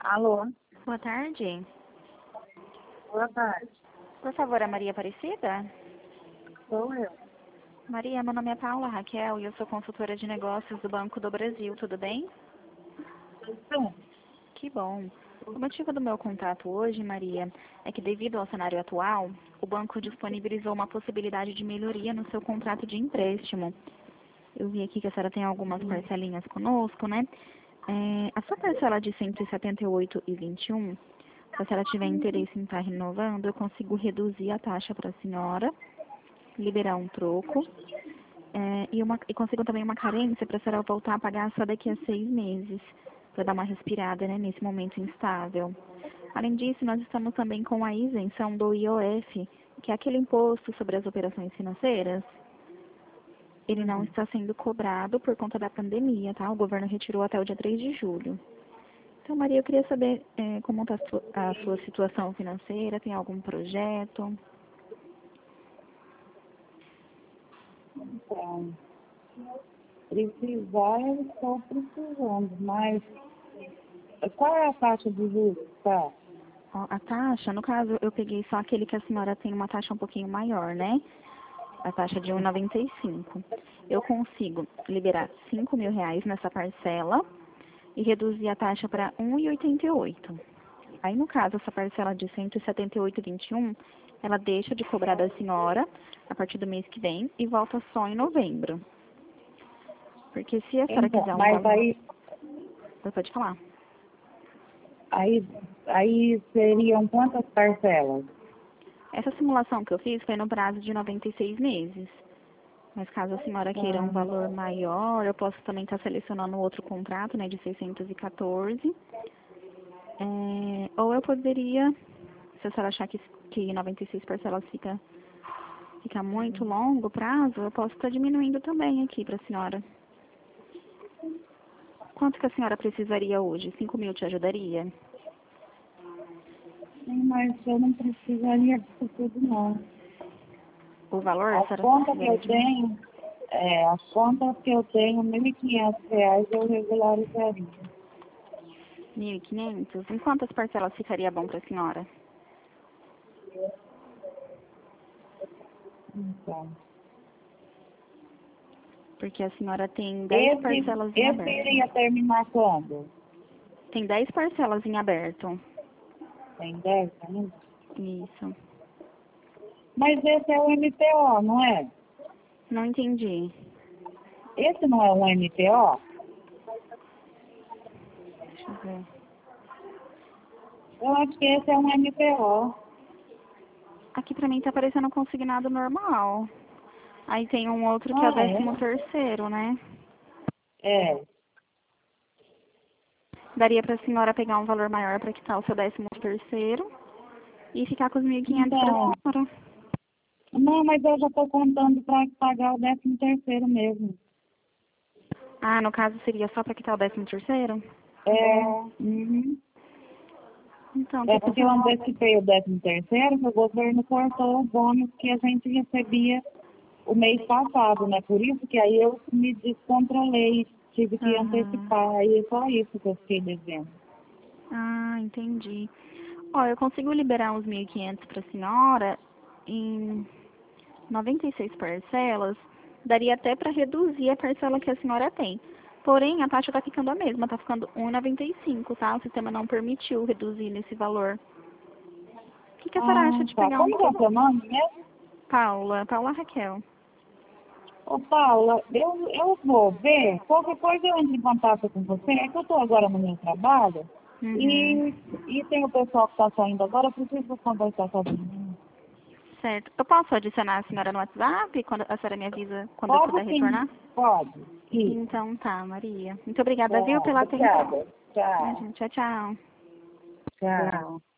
Alô, Boa tarde. boa tarde. Por favor, a Maria Aparecida? Sou eu. Maria, meu nome é Paula Raquel e eu sou consultora de negócios do Banco do Brasil, tudo bem? Sim. Que bom. O motivo do meu contato hoje, Maria, é que devido ao cenário atual, o banco disponibilizou uma possibilidade de melhoria no seu contrato de empréstimo. Eu vi aqui que a senhora tem algumas parcelinhas conosco, né? A sua parcela de 178,21, se a senhora tiver interesse em estar renovando, eu consigo reduzir a taxa para a senhora, liberar um troco, e consigo também uma carência para a senhora voltar a pagar só daqui a 6 meses, para dar uma respirada, né, nesse momento instável. Além disso, nós estamos também com a isenção do IOF, que é aquele imposto sobre as operações financeiras. Ele não está sendo cobrado por conta da pandemia, tá? O governo retirou até o dia 3 de julho. Então, Maria, eu queria saber como está a sua situação financeira, tem algum projeto? Então, precisar eu estou precisando, mas qual é a taxa de juros, tá? Ó, a taxa, no caso, eu peguei só aquele que a senhora tem uma taxa um pouquinho maior, né? A taxa de 1,95. Eu consigo liberar R$ 5.000 nessa parcela e reduzir a taxa para 1,88. Aí, no caso, essa parcela de 178,21, ela deixa de cobrar da senhora a partir do mês que vem e volta só em novembro. Porque se a senhora Então, quiser um mas valor... aí, Pode falar. aí, aí seriam quantas parcelas? Essa simulação que eu fiz foi no prazo de 96 meses. Mas caso a senhora queira um Ah, valor maior, eu posso também estar selecionando outro contrato, né, de 614. Ou eu poderia, se a senhora achar que 96 parcelas fica muito longo prazo, eu posso estar diminuindo também aqui para a senhora. Quanto que a senhora precisaria hoje? 5.000 te ajudaria? sim, mas eu não precisaria disso tudo, não. O valor, a As senhora contas que precisaria eu diminuir? tenho, as contas que eu tenho, R$ 1.500 eu regularizaria. 1.500? Em quantas parcelas ficaria bom para a senhora? Então, Porque a senhora tem 10 esse, parcelas em esse aberto. iria terminar quando? Tem 10 parcelas em aberto. Tem 10 ainda? Isso. Mas esse é o MPO, não é? Não entendi. Esse não é um MPO? Deixa eu ver. Eu acho que esse é um MPO. Aqui pra mim tá aparecendo consignado normal. Aí tem um outro que é o Ah, 13º, né? é? É. Daria pra senhora pegar um valor maior pra quitar o seu 13º e ficar com os 1.500 pra Então, senhora. não, mas eu já estou contando para pagar o 13º mesmo. Ah, no caso seria só pra quitar o 13º? É, uhum. Então, É tá bom. porque eu antecipei o 13º, que o governo cortou o bônus que a gente recebia o mês passado, né? Por isso que aí eu me descontrolei, tive que Aham. antecipar, aí é só isso que eu fiquei devendo. Ah, entendi. Ó, eu consigo liberar os 1.500 pra senhora em 96 parcelas, daria até para reduzir a parcela que a senhora tem. Porém, a taxa está ficando a mesma, está ficando 1,95, tá? O sistema não permitiu reduzir nesse valor. O que a senhora Ah, acha de tá. pegar um... Como que é o seu nome mesmo? Paula Raquel. Ô, Paula, eu vou ver, qualquer coisa eu entro em contato com você, é que eu estou agora no meu trabalho Uhum. e tem o pessoal que está saindo agora, eu preciso conversar com a menina. Certo. Eu posso adicionar a senhora no WhatsApp, quando a senhora me avisa quando eu Pode puder sim, retornar? pode. Isso. Então tá, Maria. Muito obrigada, viu, Tá, pela atenção. obrigada. Tchau. Tchau, tchau. Tchau.